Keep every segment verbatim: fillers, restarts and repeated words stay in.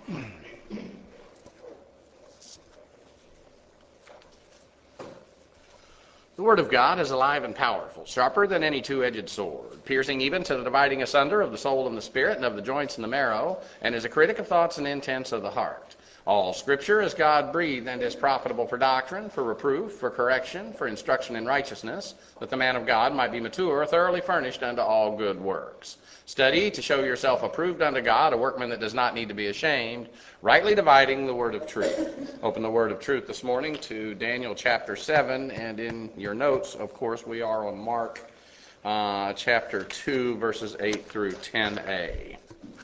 The Word of God is alive and powerful, sharper than any two-edged sword, piercing even to the dividing asunder of the soul and the spirit and of the joints and the marrow, and is a critic of thoughts and intents of the heart. All Scripture is God-breathed and is profitable for doctrine, for reproof, for correction, for instruction in righteousness, that the man of God might be mature, thoroughly furnished unto all good works. Study to show yourself approved unto God, a workman that does not need to be ashamed, rightly dividing the word of truth. Open the word of truth this morning to Daniel chapter seven, and in your notes, of course, we are on Mark uh, chapter two, verses eight through ten a.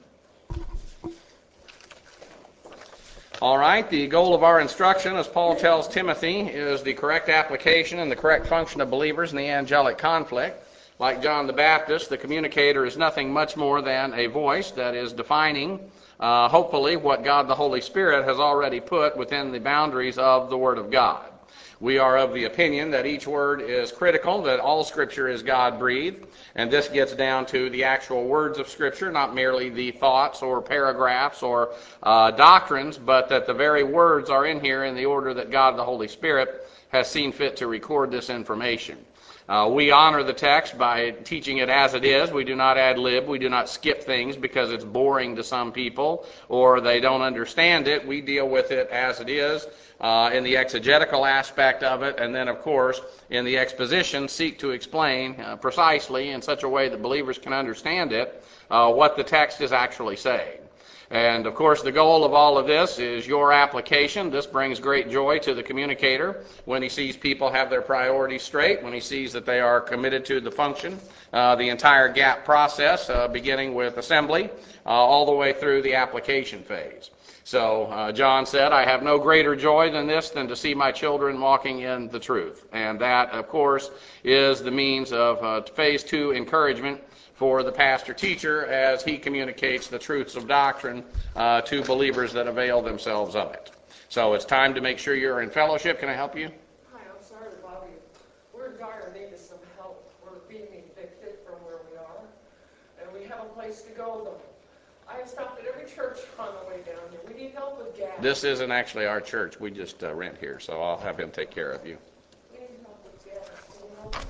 All right, the goal of our instruction, as Paul tells Timothy, is the correct application and the correct function of believers in the angelic conflict. Like John the Baptist, the communicator is nothing much more than a voice that is defining, uh, hopefully, what God the Holy Spirit has already put within the boundaries of the Word of God. We are of the opinion that each word is critical, that all Scripture is God-breathed, and this gets down to the actual words of Scripture, not merely the thoughts or paragraphs or uh, doctrines, but that the very words are in here in the order that God the Holy Spirit has seen fit to record this information. Uh, we honor the text by teaching it as it is. We do not ad lib. We do not skip things because it's boring to some people or they don't understand it. We deal with it as it is uh, in the exegetical aspect of it, and then, of course, in the exposition, seek to explain uh, precisely in such a way that believers can understand it uh, what the text is actually saying. And, of course, the goal of all of this is your application. This brings great joy to the communicator when he sees people have their priorities straight, when he sees that they are committed to the function, uh, the entire gap process, uh, beginning with assembly, uh, all the way through the application phase. So uh, John said, I have no greater joy than this, than to see my children walking in the truth. And that, of course, is the means of uh, phase two encouragement for the pastor-teacher as he communicates the truths of doctrine uh, to believers that avail themselves of it. So it's time to make sure you're in fellowship. Can I help you? Hi, I'm sorry to bother you. We're in dire need of some help. We're being evicted from where we are, and we have a place to go, though. I have stopped at every church on the way down here. We need help with gas. This isn't actually our church. We just uh, rent here, so I'll have him take care of you. We need help with gas. Can you help us?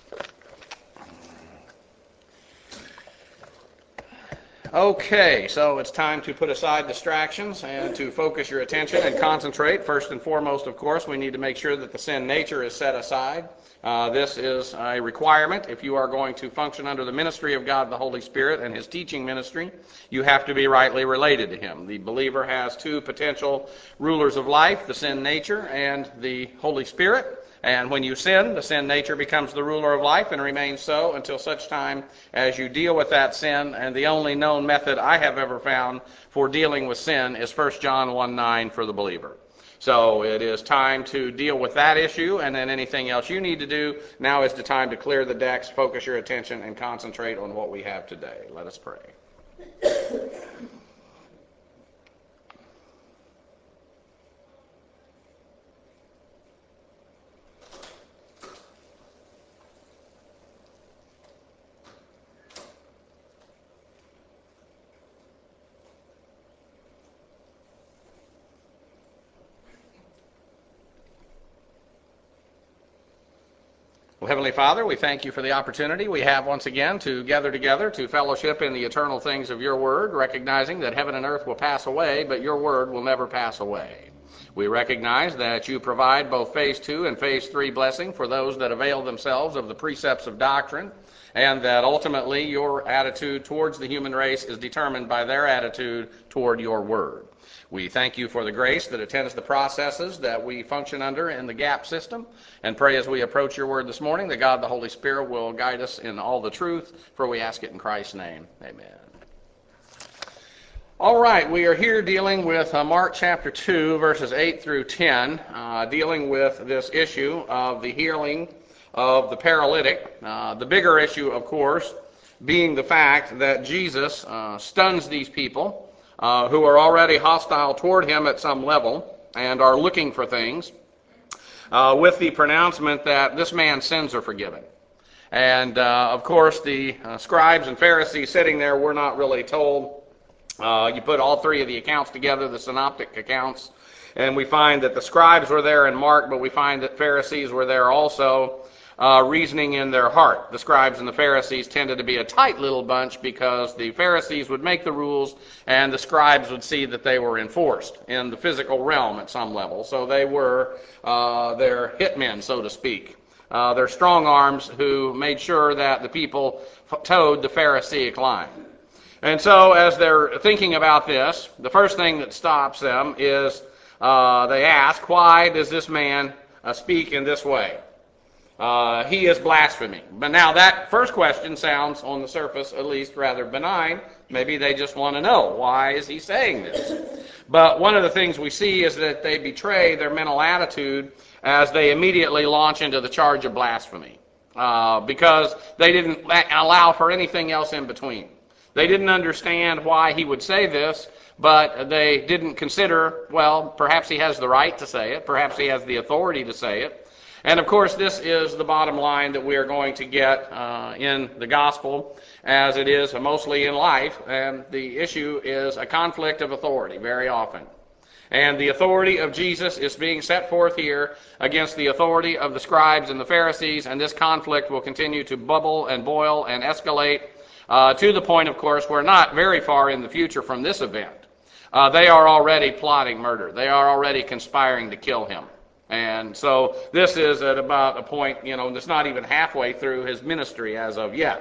Okay, so it's time to put aside distractions and to focus your attention and concentrate. First and foremost, of course, we need to make sure that the sin nature is set aside. Uh, this is a requirement. If you are going to function under the ministry of God the Holy Spirit and His teaching ministry, you have to be rightly related to Him. The believer has two potential rulers of life, the sin nature and the Holy Spirit. And when you sin, the sin nature becomes the ruler of life and remains so until such time as you deal with that sin. And the only known method I have ever found for dealing with sin is First John one nine for the believer. So it is time to deal with that issue, and then anything else you need to do, now is the time to clear the decks, focus your attention, and concentrate on what we have today. Let us pray. Well, Heavenly Father, we thank you for the opportunity we have once again to gather together to fellowship in the eternal things of your word, recognizing that heaven and earth will pass away, but your word will never pass away. We recognize that you provide both phase two and phase three blessing for those that avail themselves of the precepts of doctrine, and that ultimately your attitude towards the human race is determined by their attitude toward your word. We thank you for the grace that attends the processes that we function under in the GAP system, and pray as we approach your word this morning that God the Holy Spirit will guide us in all the truth, for we ask it in Christ's name. Amen. All right, we are here dealing with uh, Mark chapter two, verses eight through ten, uh, dealing with this issue of the healing of the paralytic. Uh, the bigger issue, of course, being the fact that Jesus uh, stuns these people Uh, who are already hostile toward him at some level and are looking for things, uh, with the pronouncement that this man's sins are forgiven. And, uh, of course, the uh, scribes and Pharisees sitting there were not really told Uh, you put all three of the accounts together, the synoptic accounts, and we find that the scribes were there in Mark, but we find that Pharisees were there also, uh, reasoning in their heart. The scribes and the Pharisees tended to be a tight little bunch because the Pharisees would make the rules and the scribes would see that they were enforced in the physical realm at some level. So they were uh, their hitmen, so to speak. Uh, their strong arms who made sure that the people towed the Pharisaic line. And so as they're thinking about this, the first thing that stops them is uh, they ask, why does this man uh, speak in this way? Uh, he is blaspheming. But now that first question sounds, on the surface at least, rather benign. Maybe they just want to know, why is he saying this? But one of the things we see is that they betray their mental attitude as they immediately launch into the charge of blasphemy, uh, because they didn't allow for anything else in between. They didn't understand why he would say this, but they didn't consider, well, perhaps he has the right to say it, perhaps he has the authority to say it. And of course, this is the bottom line that we are going to get uh, in the gospel, as it is mostly in life, and the issue is a conflict of authority very often. And the authority of Jesus is being set forth here against the authority of the scribes and the Pharisees, and this conflict will continue to bubble and boil and escalate Uh, to the point, of course, we're not very far in the future from this event. Uh, they are already plotting murder. They are already conspiring to kill him. And so this is at about a point, you know, that's not even halfway through his ministry as of yet.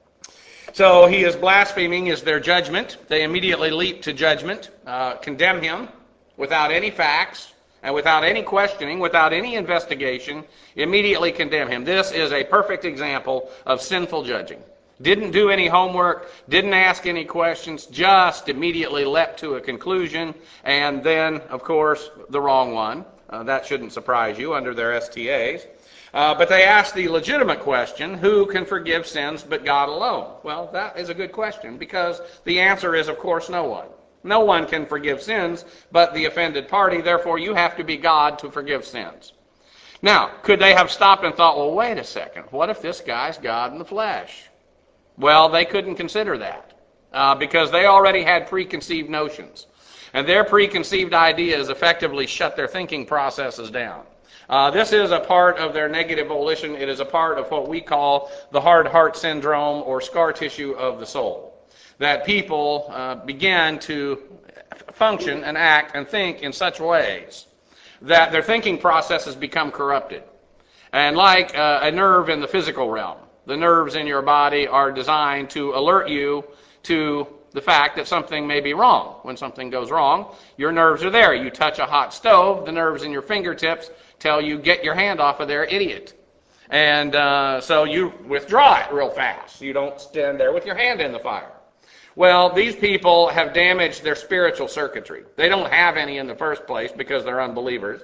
So he is blaspheming is their judgment. They immediately leap to judgment, uh, condemn him without any facts and without any questioning, without any investigation, immediately condemn him. This is a perfect example of sinful judging. Didn't do any homework, didn't ask any questions, just immediately leapt to a conclusion, and then, of course, the wrong one. Uh, that shouldn't surprise you under their S T As. Uh, but they asked the legitimate question, who can forgive sins but God alone? Well, that is a good question, because the answer is, of course, no one. No one can forgive sins but the offended party, therefore you have to be God to forgive sins. Now, could they have stopped and thought, well, wait a second, what if this guy's God in the flesh? Well, they couldn't consider that uh, because they already had preconceived notions. And their preconceived ideas effectively shut their thinking processes down. Uh, this is a part of their negative volition. It is a part of what we call the hard heart syndrome or scar tissue of the soul. That people uh, begin to function and act and think in such ways that their thinking processes become corrupted. And like uh, a nerve in the physical realm, the nerves in your body are designed to alert you to the fact that something may be wrong. When something goes wrong, your nerves are there. You touch a hot stove, the nerves in your fingertips tell you, get your hand off of there, idiot. And uh, so you withdraw it real fast. You don't stand there with your hand in the fire. Well, these people have damaged their spiritual circuitry. They don't have any in the first place because they're unbelievers.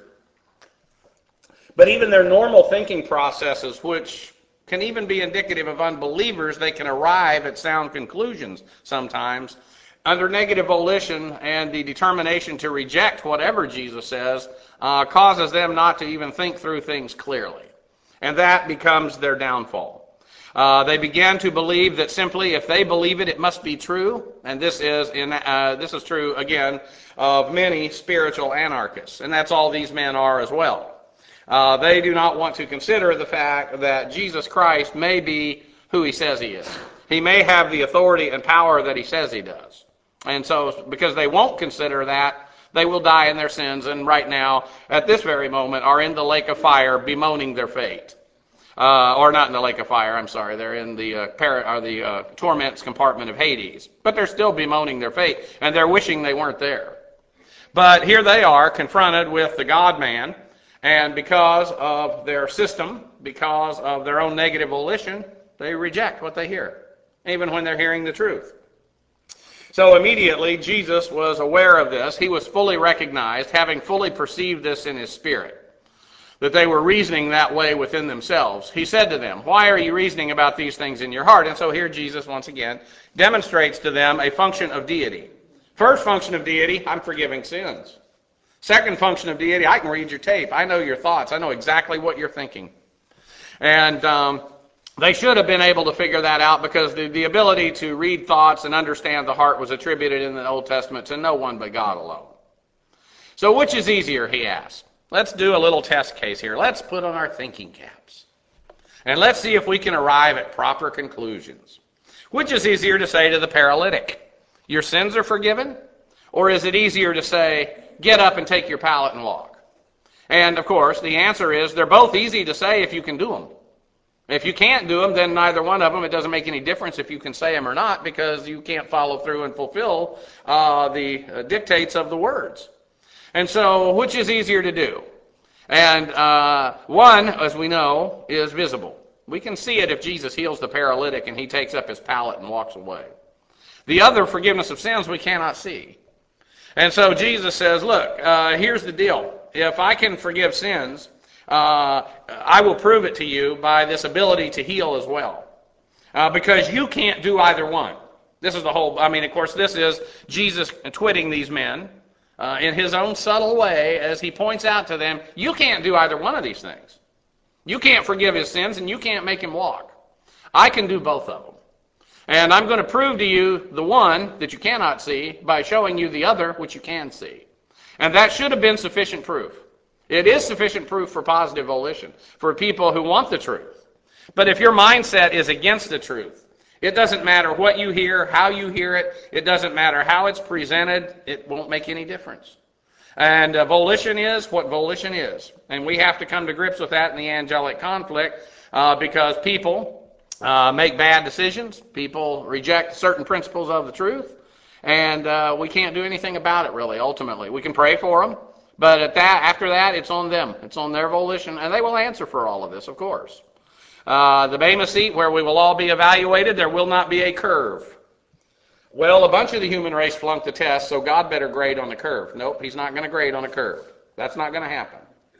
But even their normal thinking processes, which can even be indicative of unbelievers, they can arrive at sound conclusions sometimes. Under negative volition and the determination to reject whatever Jesus says uh, causes them not to even think through things clearly. And that becomes their downfall. Uh, they begin to believe that simply if they believe it, it must be true. And this is in uh, this is true, again, of many spiritual anarchists. And that's all these men are as well. Uh, they do not want to consider the fact that Jesus Christ may be who he says he is. He may have the authority and power that he says he does. And so, because they won't consider that, they will die in their sins, and right now, at this very moment, are in the lake of fire, bemoaning their fate. Uh, or not in the lake of fire, I'm sorry, they're in the, uh, para- or the uh, torments compartment of Hades. But they're still bemoaning their fate, and they're wishing they weren't there. But here they are, confronted with the God-man, and because of their system, because of their own negative volition, they reject what they hear, even when they're hearing the truth. So immediately, Jesus was aware of this. He was fully recognized, having fully perceived this in his spirit, that they were reasoning that way within themselves. He said to them, why are you reasoning about these things in your heart? And so here Jesus, once again, demonstrates to them a function of deity. First function of deity, I'm forgiving sins. Second function of deity, I can read your tape. I know your thoughts. I know exactly what you're thinking. And um, They should have been able to figure that out because the, the ability to read thoughts and understand the heart was attributed in the Old Testament to no one but God alone. So which is easier, he asked. Let's do a little test case here. Let's put on our thinking caps. And let's see if we can arrive at proper conclusions. Which is easier to say to the paralytic? Your sins are forgiven? Or is it easier to say, get up and take your pallet and walk? And, of course, the answer is they're both easy to say if you can do them. If you can't do them, then neither one of them, it doesn't make any difference if you can say them or not because you can't follow through and fulfill uh, the uh, dictates of the words. And so, which is easier to do? And uh, one, as we know, is visible. We can see it if Jesus heals the paralytic and he takes up his pallet and walks away. The other, forgiveness of sins, we cannot see. And so Jesus says, look, uh, here's the deal. If I can forgive sins, uh, I will prove it to you by this ability to heal as well. Uh, because you can't do either one. This is the whole, I mean, of course, this is Jesus twitting these men uh, in his own subtle way as he points out to them, you can't do either one of these things. You can't forgive his sins and you can't make him walk. I can do both of them. And I'm going to prove to you the one that you cannot see by showing you the other which you can see. And that should have been sufficient proof. It is sufficient proof for positive volition, for people who want the truth. But if your mindset is against the truth, it doesn't matter what you hear, how you hear it, it doesn't matter how it's presented, it won't make any difference. And uh, volition is what volition is. And we have to come to grips with that in the angelic conflict uh, because people uh, make bad decisions, people reject certain principles of the truth, and uh, we can't do anything about it really, ultimately. We can pray for them. But at that, after that, it's on them. It's on their volition, and they will answer for all of this, of course. Uh, the Bema seat, where we will all be evaluated, there will not be a curve. Well, a bunch of the human race flunked the test, so God better grade on the curve. Nope, he's not going to grade on a curve. That's not going to happen.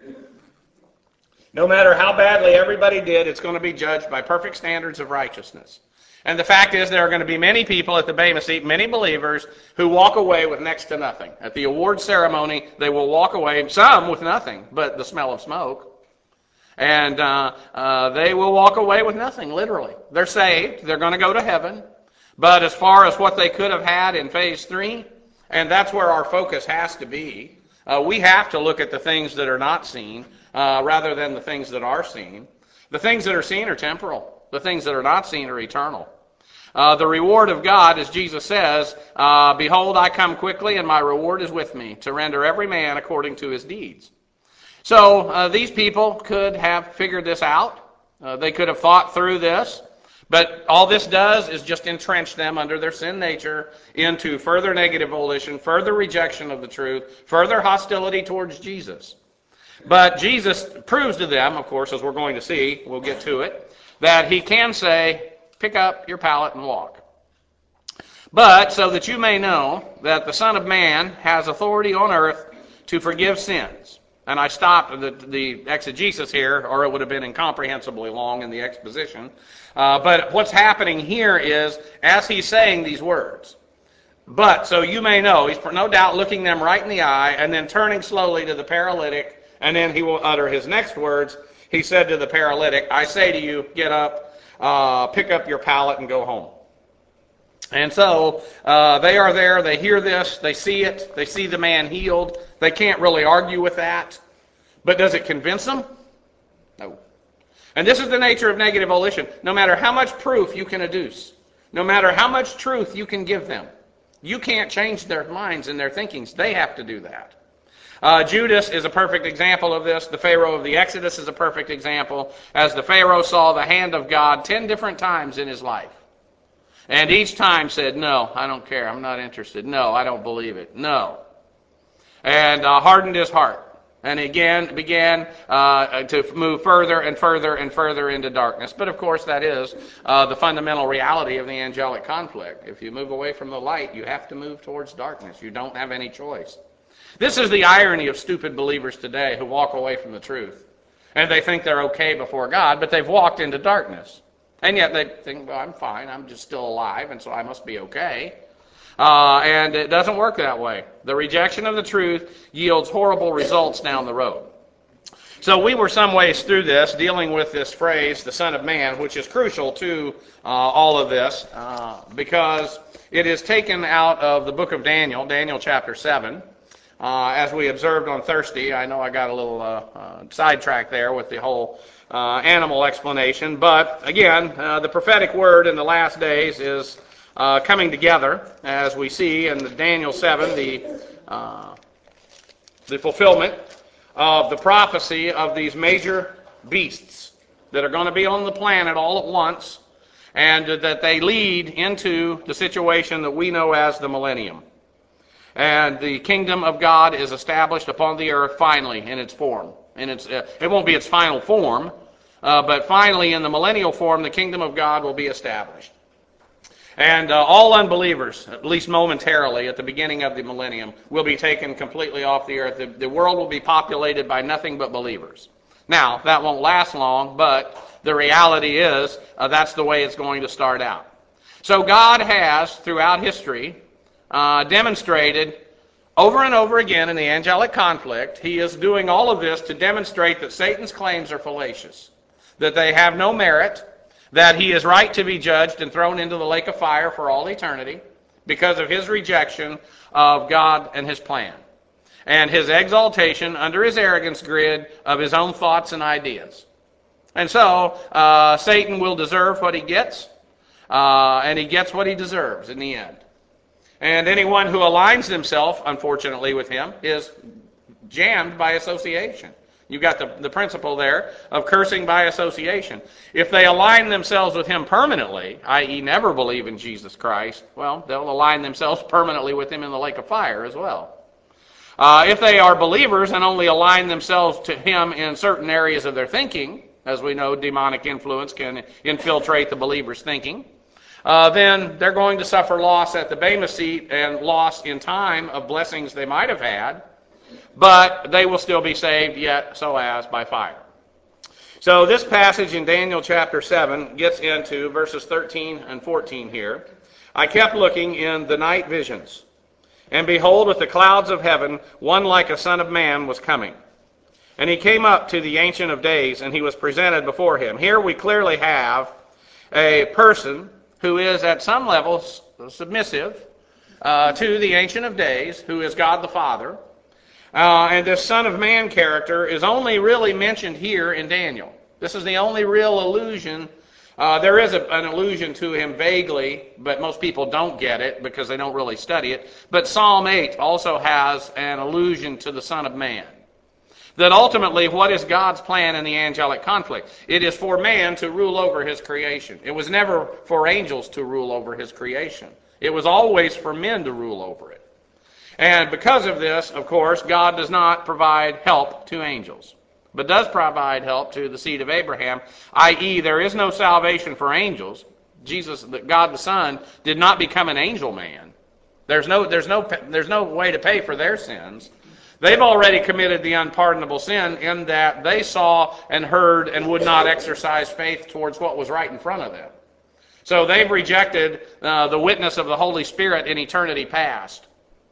No matter how badly everybody did, it's going to be judged by perfect standards of righteousness. And the fact is there are going to be many people at the Bema seat, many believers, who walk away with next to nothing. At the award ceremony, they will walk away, some with nothing but the smell of smoke. And uh, uh, they will walk away with nothing, literally. They're saved. They're going to go to heaven. But as far as what they could have had in phase three, and that's where our focus has to be, uh, we have to look at the things that are not seen uh, rather than the things that are seen. The things that are seen are temporal. The things that are not seen are eternal. Uh, the reward of God, as Jesus says, uh, behold, I come quickly, and my reward is with me, to render every man according to his deeds. So uh, these people could have figured this out. Uh, they could have thought through this. But all this does is just entrench them under their sin nature into further negative volition, further rejection of the truth, further hostility towards Jesus. But Jesus proves to them, of course, as we're going to see, we'll get to it, that he can say, pick up your pallet and walk. But so that you may know that the Son of Man has authority on earth to forgive sins. And I stopped the, the exegesis here, or it would have been incomprehensibly long in the exposition. Uh, but what's happening here is, as he's saying these words, but so you may know, he's no doubt looking them right in the eye and then turning slowly to the paralytic, and then he will utter his next words. He said to the paralytic, I say to you, get up, uh, pick up your pallet and go home. And so uh, they are there, they hear this, they see it, they see the man healed. They can't really argue with that. But does it convince them? No. And this is the nature of negative volition. No matter how much proof you can adduce, no matter how much truth you can give them, you can't change their minds and their thinkings. They have to do that. Uh, Judas is a perfect example of this. The Pharaoh of the Exodus is a perfect example, as the Pharaoh saw the hand of God ten different times in his life. And each time said, no, I don't care. I'm not interested. No, I don't believe it. No. And uh, hardened his heart. And again began uh, to move further and further and further into darkness. But of course that is uh, the fundamental reality of the angelic conflict. If you move away from the light, you have to move towards darkness. You don't have any choice. This is the irony of stupid believers today who walk away from the truth. And they think they're okay before God, but they've walked into darkness. And yet they think, well, I'm fine, I'm just still alive, and so I must be okay. Uh, and it doesn't work that way. The rejection of the truth yields horrible results down the road. So we were some ways through this, dealing with this phrase, the Son of Man, which is crucial to uh, all of this, uh, because it is taken out of the book of Daniel, Daniel chapter seven. Uh, as we observed on Thursday, I know I got a little uh, uh, sidetracked there with the whole uh, animal explanation, but again, uh, the prophetic word in the last days is uh, coming together, as we see in the Daniel seven, the uh, the fulfillment of the prophecy of these major beasts that are going to be on the planet all at once, and that they lead into the situation that we know as the millennium. And the kingdom of God is established upon the earth finally in its form. In its, uh, it won't be its final form, uh, but finally in the millennial form, the kingdom of God will be established. And uh, all unbelievers, at least momentarily at the beginning of the millennium, will be taken completely off the earth. The, the world will be populated by nothing but believers. Now, that won't last long, but the reality is uh, that's the way it's going to start out. So God has, throughout history, uh, demonstrated over and over again in the angelic conflict, he is doing all of this to demonstrate that Satan's claims are fallacious, that they have no merit, that he is right to be judged and thrown into the lake of fire for all eternity because of his rejection of God and his plan, and his exaltation under his arrogance grid of his own thoughts and ideas. And so, uh, Satan will deserve what he gets, uh, and he gets what he deserves in the end. And anyone who aligns himself, unfortunately, with him is jammed by association. You've got the, the principle there of cursing by association. If they align themselves with him permanently, that is never believe in Jesus Christ, well, they'll align themselves permanently with him in the lake of fire as well. Uh, if they are believers and only align themselves to him in certain areas of their thinking, as we know demonic influence can infiltrate the believer's thinking, uh, then they're going to suffer loss at the Bema seat and loss in time of blessings they might have had, but they will still be saved, yet so as by fire. So this passage in Daniel chapter seven gets into verses thirteen and fourteen here. I kept looking in the night visions, and behold, with the clouds of heaven, one like a son of man was coming. And he came up to the Ancient of Days, and he was presented before him. Here we clearly have a person who is at some level submissive uh, to the Ancient of Days, who is God the Father. Uh, and this Son of Man character is only really mentioned here in Daniel. This is the only real allusion. Uh, there is a, an allusion to him vaguely, but most people don't get it because they don't really study it. But Psalm eight also has an allusion to the Son of Man. That ultimately, what is God's plan in the angelic conflict? It is for man to rule over his creation. It was never for angels to rule over his creation. It was always for men to rule over it. And because of this, of course, God does not provide help to angels, but does provide help to the seed of Abraham, that is there is no salvation for angels. Jesus, God the Son, did not become an angel man. There's no, there's no, there's no way to pay for their sins. They've already committed the unpardonable sin in that they saw and heard and would not exercise faith towards what was right in front of them. So they've rejected uh, the witness of the Holy Spirit in eternity past.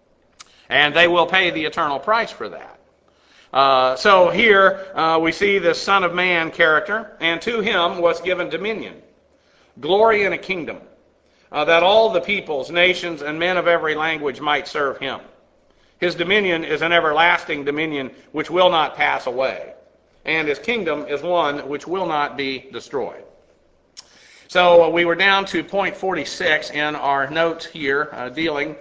And they will pay the eternal price for that. Uh, so here uh, we see this Son of Man character, and to him was given dominion, glory, and a kingdom, uh, that all the peoples, nations, and men of every language might serve him. His dominion is an everlasting dominion which will not pass away, and his kingdom is one which will not be destroyed. So uh, we were down to point forty-six in our notes here, uh, dealing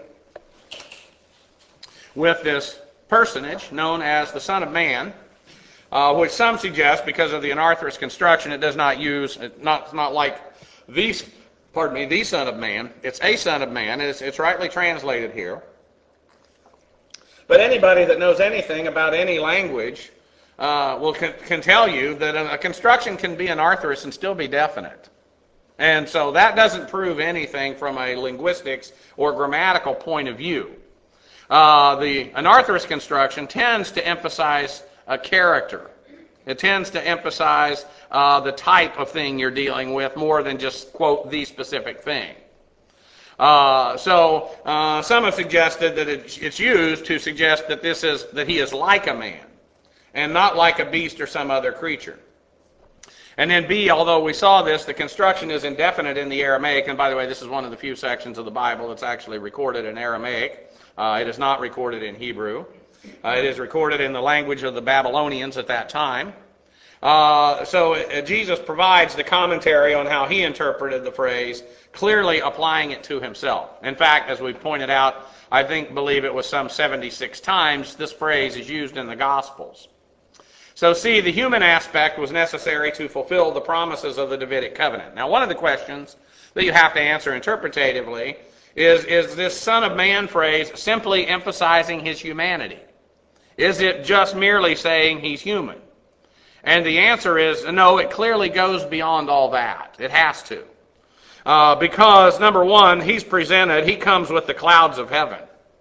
with this personage known as the Son of Man, uh, which some suggest, because of the anarthrous construction, it does not use, it not, not like the, pardon me, the Son of Man. It's a Son of Man, and it's, it's rightly translated here. But anybody that knows anything about any language uh, will can, can tell you that a construction can be anarthrous and still be definite. And so that doesn't prove anything from a linguistics or grammatical point of view. Uh, the anarthrous construction tends to emphasize a character. It tends to emphasize uh, the type of thing you're dealing with more than just, quote, the specific thing. Uh, so uh, some have suggested that it, it's used to suggest that this is that he is like a man, and not like a beast or some other creature. And then B, although we saw this, the construction is indefinite in the Aramaic, and by the way, this is one of the few sections of the Bible that's actually recorded in Aramaic. Uh, it is not recorded in Hebrew. Uh, it is recorded in the language of the Babylonians at that time. Uh, so uh, Jesus provides the commentary on how he interpreted the phrase, clearly applying it to himself. In fact, as we pointed out, I think, believe it was some seventy-six times this phrase is used in the Gospels. So see, the human aspect was necessary to fulfill the promises of the Davidic covenant. Now, one of the questions that you have to answer interpretatively is, is this Son of Man phrase simply emphasizing his humanity? Is it just merely saying he's human? And the answer is no, it clearly goes beyond all that. It has to. Uh, because, number one, he's presented, he comes with the clouds of heaven.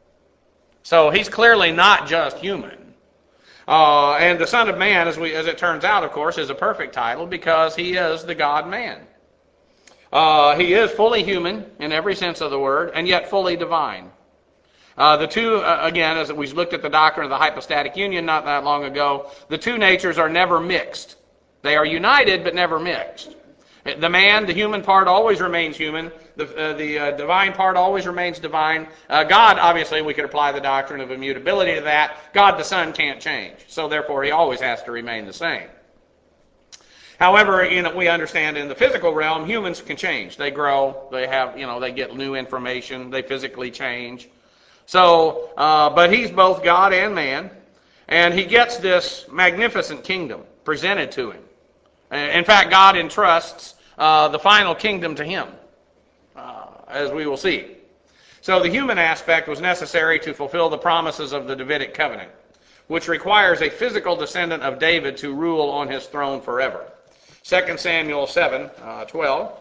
So he's clearly not just human. Uh, and the Son of Man, as, we, as it turns out, of course, is a perfect title because he is the God-man. Uh, he is fully human in every sense of the word, and yet fully divine. Uh, the two, uh, again, as we looked at the doctrine of the hypostatic union not that long ago, the two natures are never mixed. They are united, but never mixed. The man, the human part, always remains human. The, uh, the uh, divine part always remains divine. Uh, God, obviously, we could apply the doctrine of immutability to that. God the Son can't change, so therefore he always has to remain the same. However, you know, we understand in the physical realm, humans can change. They grow, they have, you know, they get new information, they physically change. So, uh, but he's both God and man, and he gets this magnificent kingdom presented to him. In fact, God entrusts uh, the final kingdom to him, uh, as we will see. So the human aspect was necessary to fulfill the promises of the Davidic covenant, which requires a physical descendant of David to rule on his throne forever. Second Samuel seven, uh, twelve.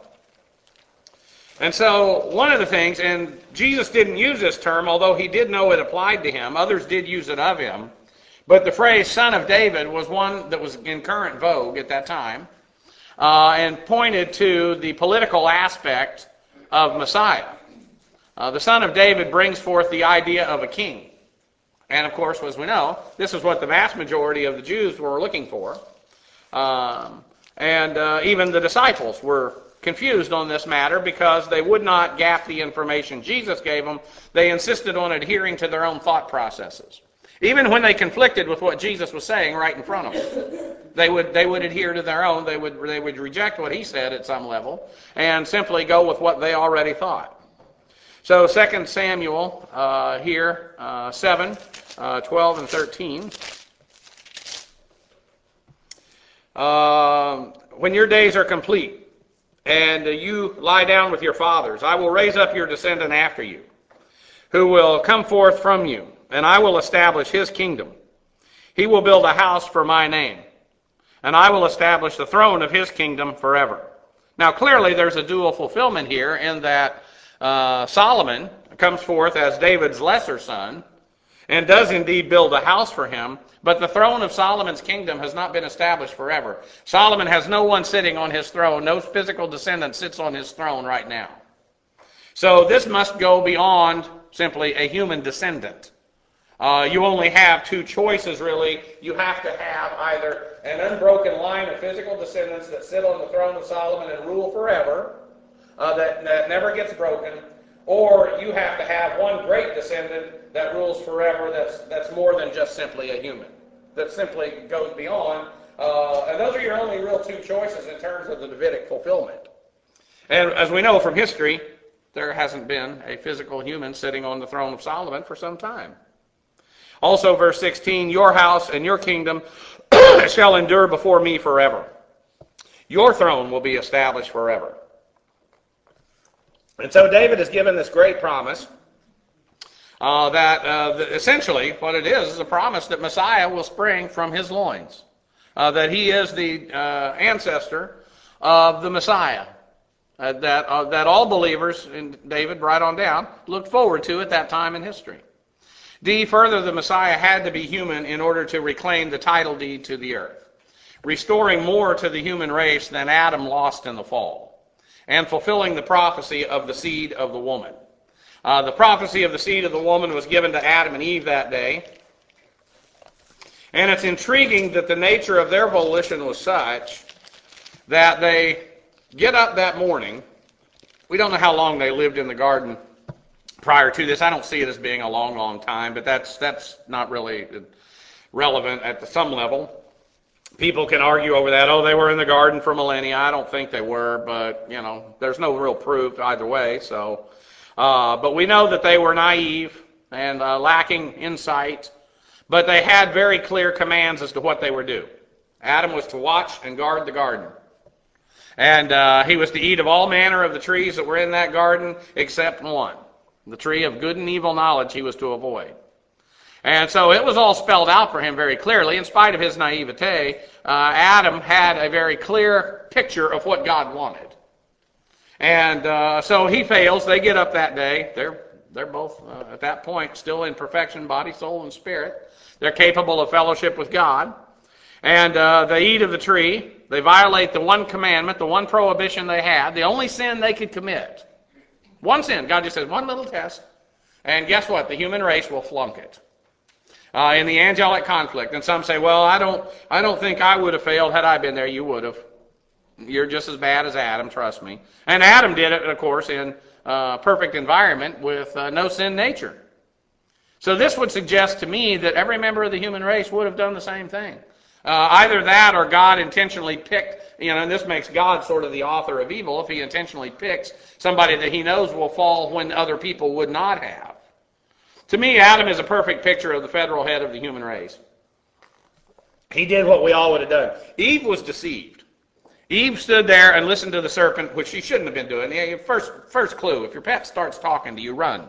And so one of the things, and Jesus didn't use this term, although he did know it applied to him. Others did use it of him. But the phrase Son of David was one that was in current vogue at that time uh, and pointed to the political aspect of Messiah. Uh, the Son of David brings forth the idea of a king. And of course, as we know, this is what the vast majority of the Jews were looking for. Um, and uh, even the disciples were confused on this matter because they would not gap the information Jesus gave them. They insisted on adhering to their own thought processes. Even when they conflicted with what Jesus was saying right in front of them, they would they would adhere to their own. They would they would reject what he said at some level and simply go with what they already thought. So Second Samuel uh, here, uh, seven, uh, twelve, and thirteen. Uh, when your days are complete and uh, you lie down with your fathers, I will raise up your descendant after you, who will come forth from you, and I will establish his kingdom. He will build a house for my name, and I will establish the throne of his kingdom forever. Now, clearly, there's a dual fulfillment here in that uh, Solomon comes forth as David's lesser son and does indeed build a house for him, but the throne of Solomon's kingdom has not been established forever. Solomon has no one sitting on his throne. No physical descendant sits on his throne right now. So this must go beyond simply a human descendant. Uh, you only have two choices, really. You have to have either an unbroken line of physical descendants that sit on the throne of Solomon and rule forever, uh, that, that never gets broken, or you have to have one great descendant that rules forever that's, that's more than just simply a human, that simply goes beyond. Uh, and those are your only real two choices in terms of the Davidic fulfillment. And as we know from history, there hasn't been a physical human sitting on the throne of Solomon for some time. Also, verse sixteen, your house and your kingdom shall endure before me forever. Your throne will be established forever. And so David is given this great promise uh, that uh, the, essentially what it is is a promise that Messiah will spring from his loins, uh, that he is the uh, ancestor of the Messiah. Uh, that uh, that all believers, in David right on down, looked forward to at that time in history. D, further, the Messiah had to be human in order to reclaim the title deed to the earth, restoring more to the human race than Adam lost in the fall, and fulfilling the prophecy of the seed of the woman. Uh, the prophecy of the seed of the woman was given to Adam and Eve that day, And it's intriguing that the nature of their volition was such that they get up that morning. We don't know how long they lived in the garden prior to this. I don't see it as being a long, long time, but that's that's not really relevant at the, some level. People can argue over that. Oh, they were in the garden for millennia. I don't think they were, but, you know, there's no real proof either way. So, uh, but we know that they were naive and uh, lacking insight, but they had very clear commands as to what they were to do. Adam was to watch and guard the garden. And uh, he was to eat of all manner of the trees that were in that garden except one. The tree of good and evil knowledge he was to avoid. And so it was all spelled out for him very clearly. In spite of his naivete, uh, Adam had a very clear picture of what God wanted. And uh, so he fails. They get up that day. They're they're both, uh, at that point, still in perfection, body, soul, and spirit. They're capable of fellowship with God. And uh, they eat of the tree. They violate the one commandment, the one prohibition they had, the only sin they could commit. One sin. God just says, one little test. And guess what? The human race will flunk it. Uh, in the angelic conflict. And some say, well, I don't I don't think I would have failed had I been there. You would have. You're just as bad as Adam, trust me. And Adam did it, of course, in a perfect environment with uh, no sin nature. So this would suggest to me that every member of the human race would have done the same thing. Uh, either that or God intentionally picked, you know, and this makes God sort of the author of evil if he intentionally picks somebody that he knows will fall when other people would not have. To me, Adam is a perfect picture of the federal head of the human race. He did what we all would have done. Eve was deceived. Eve stood there and listened to the serpent, which she shouldn't have been doing. The first, first clue, if your pet starts talking to you, run.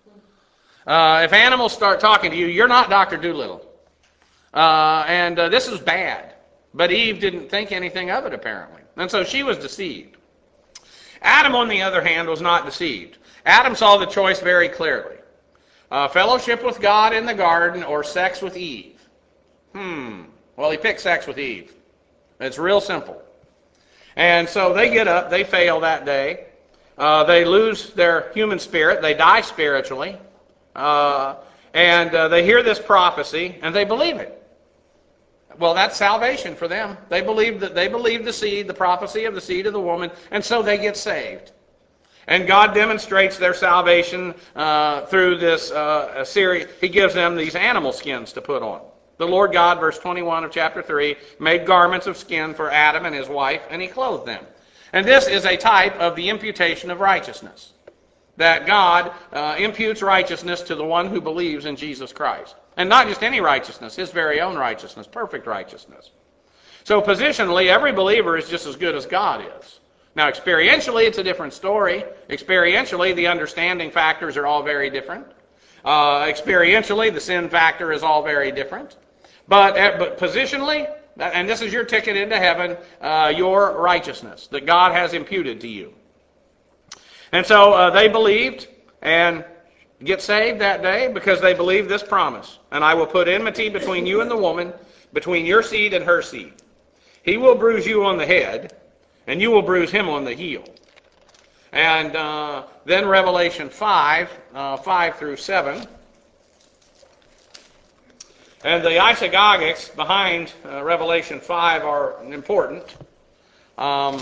Uh, if animals start talking to you, you're not Doctor Dolittle. Uh, and uh, this is bad. But Eve didn't think anything of it, apparently. And so she was deceived. Adam, on the other hand, was not deceived. Adam saw the choice very clearly. Uh, fellowship with God in the garden or sex with Eve. Hmm. Well, he picked sex with Eve. It's real simple. And so they get up. They fail that day. Uh, they lose their human spirit. They die spiritually. Uh, and uh, they hear this prophecy, and they believe it. Well, that's salvation for them. They believe that they believe the seed, the prophecy of the seed of the woman, and so they get saved. And God demonstrates their salvation uh, through this uh, series. He gives them these animal skins to put on. The Lord God, verse twenty-one of chapter three, made garments of skin for Adam and his wife, and he clothed them. And this is a type of the imputation of righteousness. That God uh, imputes righteousness to the one who believes in Jesus Christ. And not just any righteousness, his very own righteousness, perfect righteousness. So positionally, every believer is just as good as God is. Now, experientially, it's a different story. Experientially, the understanding factors are all very different. Uh, experientially, the sin factor is all very different. But, but positionally, and this is your ticket into heaven, uh, your righteousness that God has imputed to you. And so uh, they believed and get saved that day because they believed this promise. And I will put enmity between you and the woman, between your seed and her seed. He will bruise you on the head, and you will bruise him on the heel. And uh, then Revelation five, uh, five through seven. And the isagogics behind uh, Revelation five are important. Um,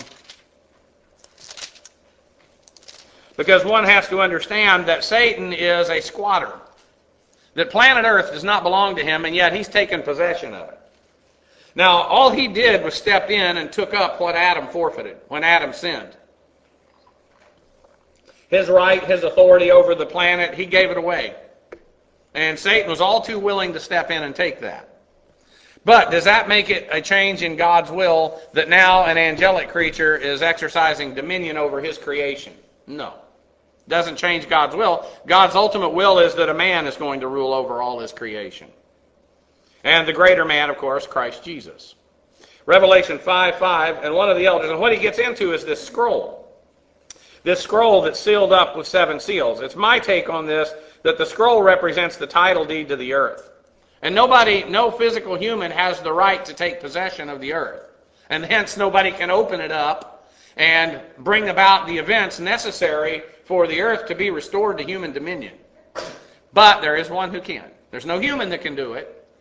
because one has to understand that Satan is a squatter. That planet Earth does not belong to him, and yet he's taken possession of it. Now, all he did was step in and took up what Adam forfeited when Adam sinned. His right, his authority over the planet, he gave it away. And Satan was all too willing to step in and take that. But does that make it a change in God's will that now an angelic creature is exercising dominion over his creation? No. Doesn't change God's will. God's ultimate will is that a man is going to rule over all his creation. And the greater man, of course, Christ Jesus. Revelation five five, and one of the elders, and what he gets into is this scroll. This scroll that's sealed up with seven seals. It's my take on this, that the scroll represents the title deed to the earth. And nobody, no physical human has the right to take possession of the earth. And hence nobody can open it up and bring about the events necessary for the earth to be restored to human dominion. But there is one who can. There's no human that can do it.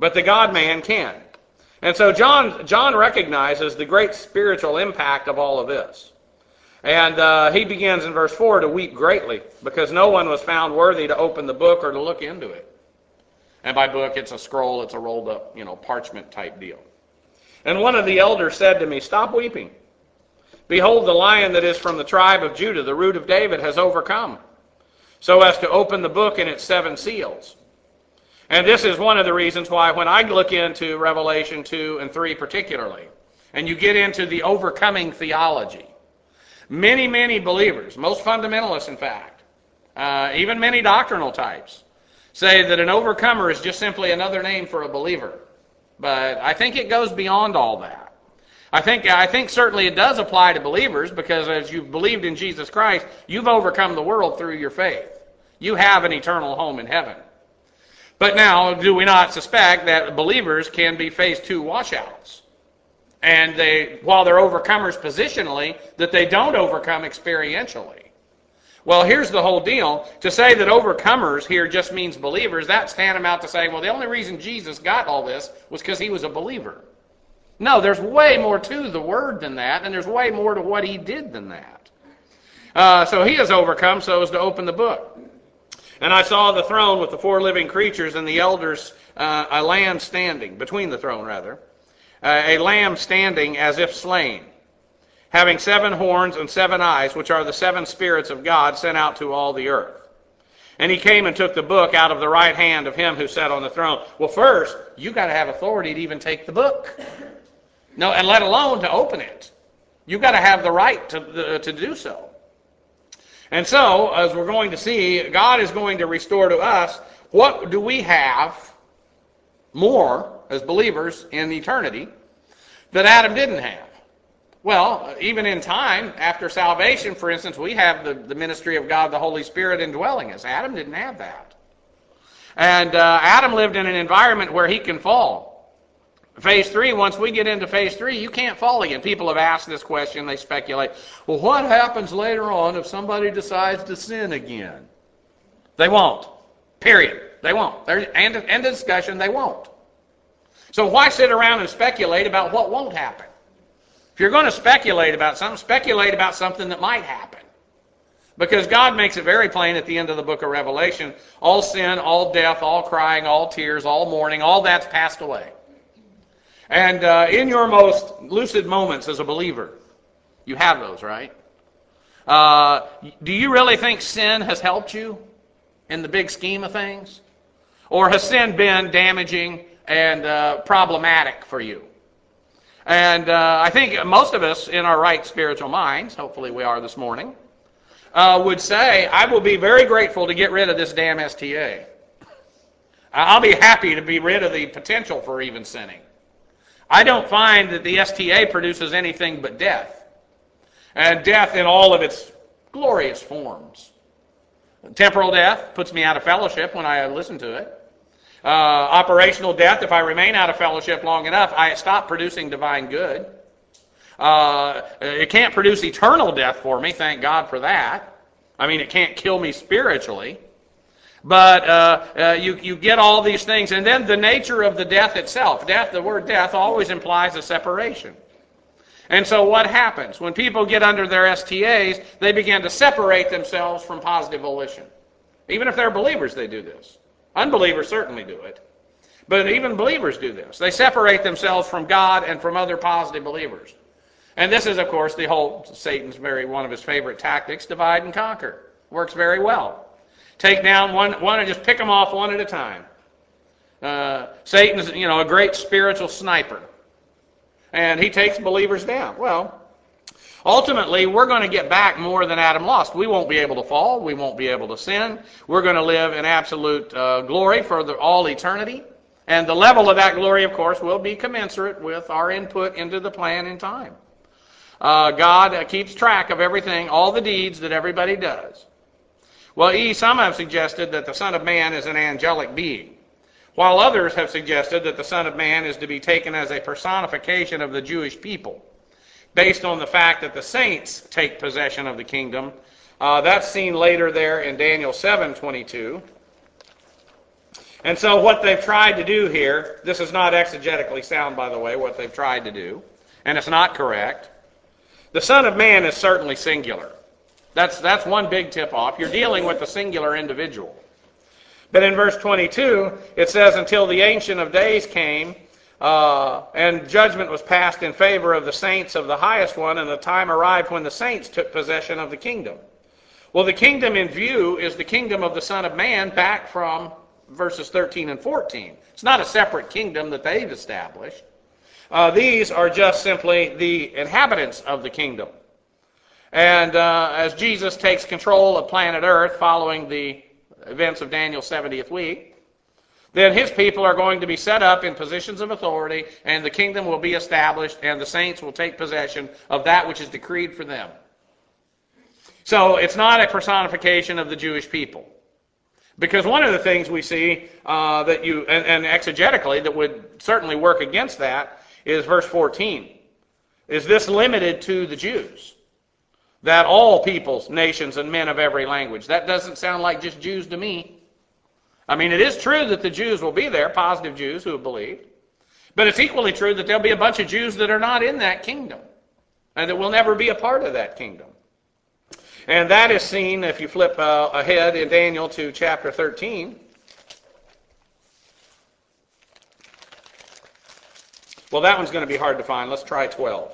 but the God-man can. And so John, John recognizes the great spiritual impact of all of this. And uh, he begins in verse four to weep greatly, because no one was found worthy to open the book or to look into it. And by book, it's a scroll, it's a rolled up, you know, parchment type deal. And one of the elders said to me, "Stop weeping. Behold, the Lion that is from the tribe of Judah, the root of David, has overcome, so as to open the book and its seven seals." And this is one of the reasons why when I look into Revelation two and three particularly, and you get into the overcoming theology, many, many believers, most fundamentalists in fact, uh, even many doctrinal types, say that an overcomer is just simply another name for a believer. But I think it goes beyond all that. I think I think certainly it does apply to believers, because as you've believed in Jesus Christ, you've overcome the world through your faith. You have an eternal home in heaven. But now, do we not suspect that believers can be phase two washouts? And they, while they're overcomers positionally, that they don't overcome experientially. Well, here's the whole deal. To say that overcomers here just means believers, that's tantamount to saying, well, the only reason Jesus got all this was because he was a believer. No, there's way more to the word than that, and there's way more to what he did than that. Uh, so he has overcome so as to open the book. And I saw the throne with the four living creatures and the elders, uh, a lamb standing, between the throne rather, uh, a lamb standing as if slain, having seven horns and seven eyes, which are the seven spirits of God sent out to all the earth. And he came and took the book out of the right hand of him who sat on the throne. Well, first, you got to have authority to even take the book. No, and let alone to open it. You've got to have the right to, uh, to do so. And so, as we're going to see, God is going to restore to us, what do we have more as believers in eternity that Adam didn't have? Well, even in time, after salvation, for instance, we have the, the ministry of God, the Holy Spirit, indwelling us. Adam didn't have that. And uh, Adam lived in an environment where he can fall. Phase three, once we get into phase three, you can't fall again. People have asked this question, they speculate, well, what happens later on if somebody decides to sin again? They won't. Period. They won't. End of, end of discussion, they won't. So why sit around and speculate about what won't happen? If you're going to speculate about something, speculate about something that might happen. Because God makes it very plain at the end of the book of Revelation, all sin, all death, all crying, all tears, all mourning, all that's passed away. And uh, in your most lucid moments as a believer, you have those, right? Uh, do you really think sin has helped you in the big scheme of things? Or has sin been damaging and uh, problematic for you? And uh, I think most of us in our right spiritual minds, hopefully we are this morning, uh, would say, I will be very grateful to get rid of this damn S T A. I'll be happy to be rid of the potential for even sinning. I don't find that the S T A produces anything but death. And death in all of its glorious forms. Temporal death puts me out of fellowship when I listen to it. Uh, operational death, if I remain out of fellowship long enough, I stop producing divine good. Uh, it can't produce eternal death for me, thank God for that. I mean, it can't kill me spiritually. But uh, uh, you, you get all these things. And then the nature of the death itself. Death, the word death always implies a separation. And so what happens? When people get under their S T As, they begin to separate themselves from positive volition. Even if they're believers, they do this. Unbelievers certainly do it. But even believers do this. They separate themselves from God and from other positive believers. And this is, of course, the whole Satan's very one of his favorite tactics, divide and conquer. Works very well. Take down one, one and just pick them off one at a time. Uh, Satan's, you know, a great spiritual sniper. And he takes believers down. Well, ultimately, we're going to get back more than Adam lost. We won't be able to fall. We won't be able to sin. We're going to live in absolute uh, glory for the, all eternity. And the level of that glory, of course, will be commensurate with our input into the plan in time. Uh, God uh, keeps track of everything, all the deeds that everybody does. Well, E, some have suggested that the Son of Man is an angelic being, while others have suggested that the Son of Man is to be taken as a personification of the Jewish people, based on the fact that the saints take possession of the kingdom. Uh, that's seen later there in Daniel seven twenty-two. And so what they've tried to do here, this is not exegetically sound, by the way, what they've tried to do, and it's not correct. The Son of Man is certainly singular. That's, that's one big tip-off. You're dealing with a singular individual. But in verse twenty-two, it says, until the Ancient of Days came, uh, and judgment was passed in favor of the saints of the highest one, and the time arrived when the saints took possession of the kingdom. Well, the kingdom in view is the kingdom of the Son of Man back from verses thirteen and fourteen. It's not a separate kingdom that they've established. Uh, these are just simply the inhabitants of the kingdom. And uh, as Jesus takes control of planet Earth following the events of Daniel's seventieth week, then his people are going to be set up in positions of authority, and the kingdom will be established, and the saints will take possession of that which is decreed for them. So it's not a personification of the Jewish people. Because one of the things we see uh, that you, and, and exegetically, that would certainly work against that is verse fourteen. Is this limited to the Jews? That all peoples, nations, and men of every language. That doesn't sound like just Jews to me. I mean, it is true that the Jews will be there, positive Jews who have believed. But it's equally true that there'll be a bunch of Jews that are not in that kingdom, and that will never be a part of that kingdom. And that is seen, if you flip uh, ahead in Daniel to chapter thirteen. Well, that one's going to be hard to find. Let's try twelve.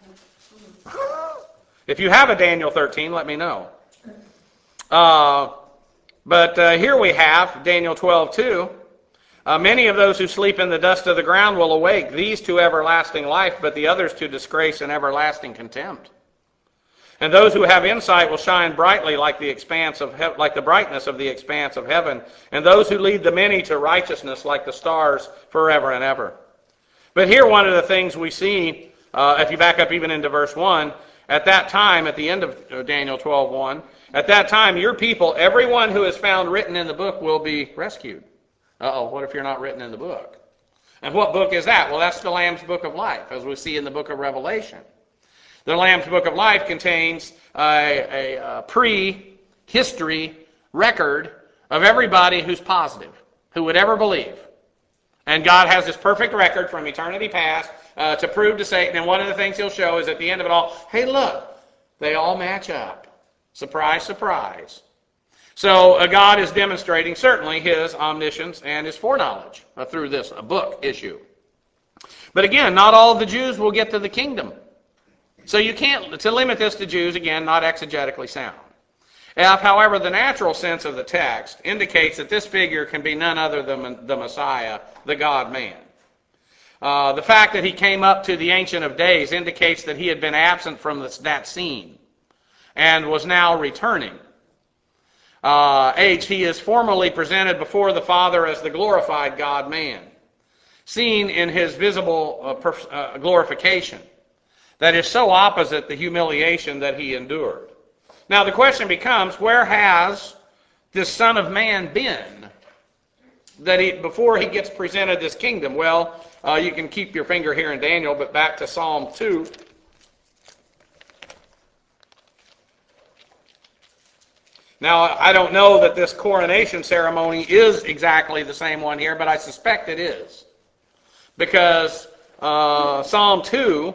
If you have a Daniel thirteen, let me know. Uh, but uh, here we have Daniel twelve two. Uh, Many of those who sleep in the dust of the ground will awake, these to everlasting life, but the others to disgrace and everlasting contempt. And those who have insight will shine brightly like the expanse of he- like the brightness of the expanse of heaven, and those who lead the many to righteousness like the stars forever and ever. But here one of the things we see, uh, if you back up even into verse one, at that time, at the end of Daniel twelve one, at that time your people, everyone who is found written in the book, will be rescued. Uh-oh, what if you're not written in the book? And what book is that? Well, that's the Lamb's Book of Life, as we see in the book of Revelation. The Lamb's Book of Life contains a, a, a pre-history record of everybody who's positive, who would ever believe. And God has this perfect record from eternity past uh, to prove to Satan. And one of the things he'll show is at the end of it all, hey, look, they all match up. Surprise, surprise. So uh, God is demonstrating certainly his omniscience and his foreknowledge uh, through this uh, book issue. But again, not all of the Jews will get to the kingdom. So you can't, to limit this to Jews, again, not exegetically sound. If, however, the natural sense of the text indicates that this figure can be none other than the Messiah, the God-man. Uh, the fact that he came up to the Ancient of Days indicates that he had been absent from this, that scene and was now returning. Uh, H, he is formally presented before the Father as the glorified God-man, seen in his visible uh, perf- uh, glorification that is so opposite the humiliation that he endured. Now the question becomes, where has this Son of Man been that he, before he gets presented this kingdom? Well, uh, you can keep your finger here in Daniel, but back to Psalm two. Now, I don't know that this coronation ceremony is exactly the same one here, but I suspect it is. Because uh, Psalm two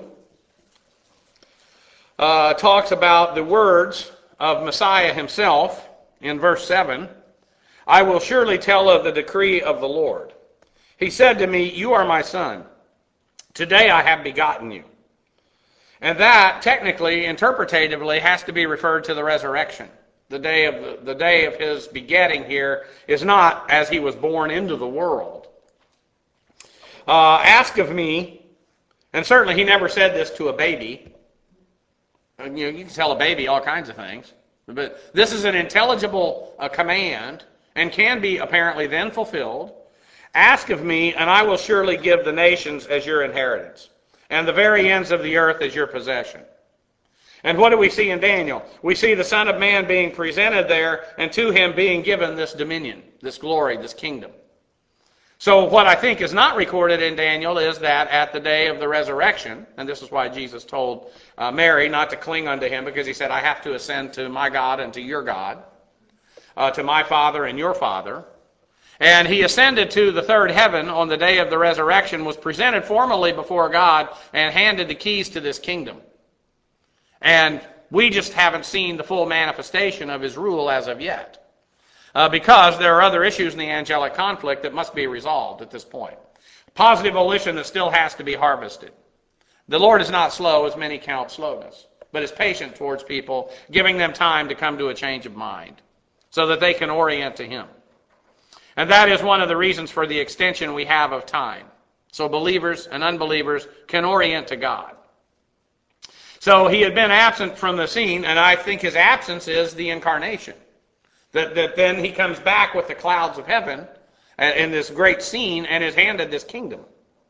uh, talks about the words of Messiah himself in verse seven. I will surely tell of the decree of the Lord. He said to me, you are my son. Today I have begotten you. And that, technically, interpretatively, has to be referred to the resurrection. The day of the, the day of his begetting here is not as he was born into the world. Uh, ask of me, and certainly he never said this to a baby. You know, you can tell a baby all kinds of things. But this is an intelligible uh, command and can be apparently then fulfilled. Ask of me, and I will surely give the nations as your inheritance, and the very ends of the earth as your possession. And what do we see in Daniel? We see the Son of Man being presented there, and to him being given this dominion, this glory, this kingdom. So what I think is not recorded in Daniel is that at the day of the resurrection, and this is why Jesus told uh, Mary not to cling unto him, because he said, I have to ascend to my God and to your God, uh, to my Father and your Father. And he ascended to the third heaven on the day of the resurrection, was presented formally before God, and handed the keys to this kingdom. And we just haven't seen the full manifestation of his rule as of yet, uh, because there are other issues in the angelic conflict that must be resolved at this point. Positive volition that still has to be harvested. The Lord is not slow, as many count slowness, but is patient towards people, giving them time to come to a change of mind so that they can orient to him. And that is one of the reasons for the extension we have of time. So believers and unbelievers can orient to God. So he had been absent from the scene, and I think his absence is the incarnation. That, that then he comes back with the clouds of heaven in this great scene and is handed this kingdom.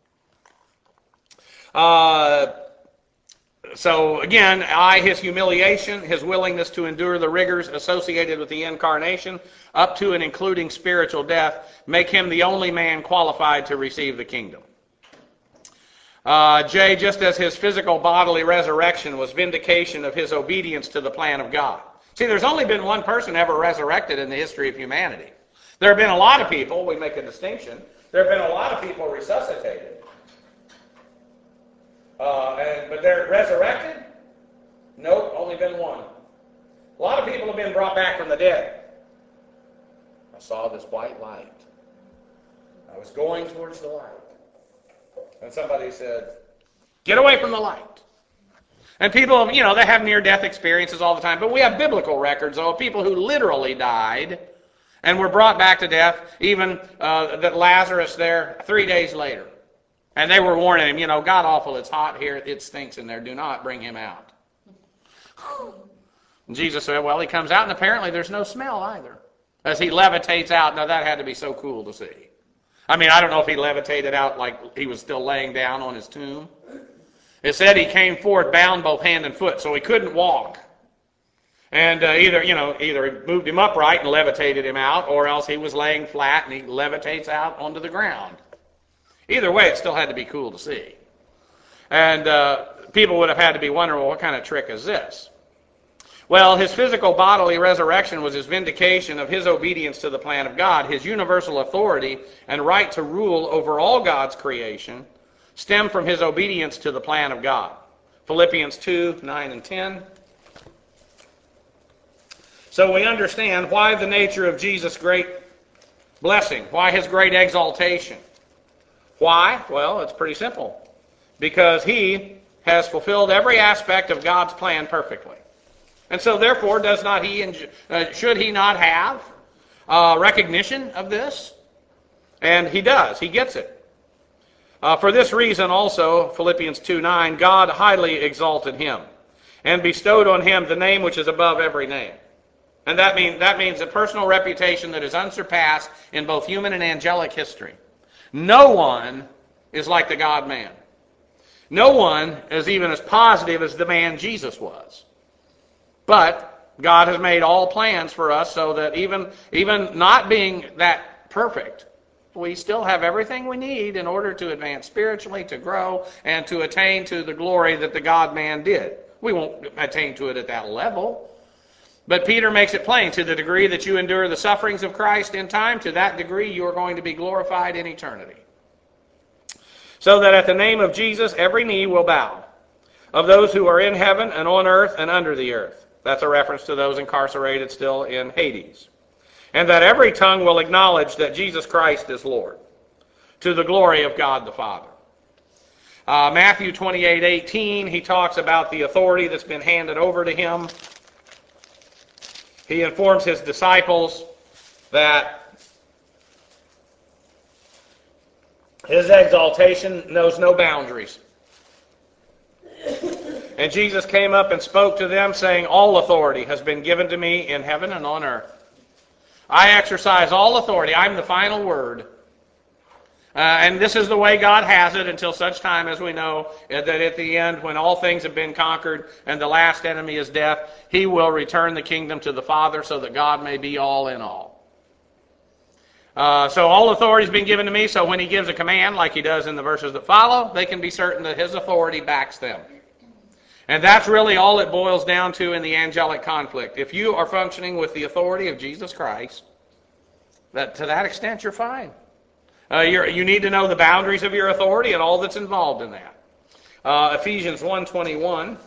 Uh, so again, I, his humiliation, his willingness to endure the rigors associated with the incarnation, up to and including spiritual death, make him the only man qualified to receive the kingdom. Uh, J, just as his physical bodily resurrection was vindication of his obedience to the plan of God. See, there's only been one person ever resurrected in the history of humanity. There have been a lot of people, we make a distinction, there have been a lot of people resuscitated. Uh, and, but they're resurrected? Nope, only been one. A lot of people have been brought back from the dead. I saw this white light. I was going towards the light. And somebody said, get away from the light. And people, you know, they have near-death experiences all the time. But we have biblical records of people who literally died and were brought back to death, even uh, that Lazarus there three days later. And they were warning him, you know, God awful, it's hot here, it stinks in there, do not bring him out. And Jesus said, well, he comes out, and apparently there's no smell either. As he levitates out, now that had to be so cool to see. I mean, I don't know if he levitated out like he was still laying down on his tomb. It said he came forth bound both hand and foot, so he couldn't walk. And uh, either, you know, either he moved him upright and levitated him out, or else he was laying flat and he levitates out onto the ground. Either way, it still had to be cool to see. And uh, people would have had to be wondering, well, what kind of trick is this? Well, his physical bodily resurrection was his vindication of his obedience to the plan of God. His universal authority and right to rule over all God's creation stem from his obedience to the plan of God. Philippians two, nine and ten. So we understand why the nature of Jesus' great blessing, why his great exaltation. Why? Well, it's pretty simple. Because he has fulfilled every aspect of God's plan perfectly. And so therefore, does not he, uh, should he not have uh, recognition of this? And he does. He gets it. Uh, for this reason also, Philippians two nine, God highly exalted him and bestowed on him the name which is above every name. And that, mean, that means a personal reputation that is unsurpassed in both human and angelic history. No one is like the God-man. No one is even as positive as the man Jesus was. But God has made all plans for us so that even, even not being that perfect, we still have everything we need in order to advance spiritually, to grow, and to attain to the glory that the God-man did. We won't attain to it at that level. But Peter makes it plain, to the degree that you endure the sufferings of Christ in time, to that degree you are going to be glorified in eternity. So that at the name of Jesus every knee will bow, of those who are in heaven and on earth and under the earth. That's a reference to those incarcerated still in Hades. And that every tongue will acknowledge that Jesus Christ is Lord, to the glory of God the Father. Uh, Matthew twenty-eight eighteen, he talks about the authority that's been handed over to him. He informs his disciples that his exaltation knows no boundaries. And Jesus came up and spoke to them, saying, all authority has been given to me in heaven and on earth. I exercise all authority. I'm the final word. Uh, and this is the way God has it until such time as we know that at the end, when all things have been conquered and the last enemy is death, he will return the kingdom to the Father so that God may be all in all. Uh, so all authority has been given to me, so when he gives a command, like he does in the verses that follow, they can be certain that his authority backs them. And that's really all it boils down to in the angelic conflict. If you are functioning with the authority of Jesus Christ, That, to that extent, you're fine. Uh, you're, you need to know the boundaries of your authority and all that's involved in that. Uh, Ephesians one twenty-one.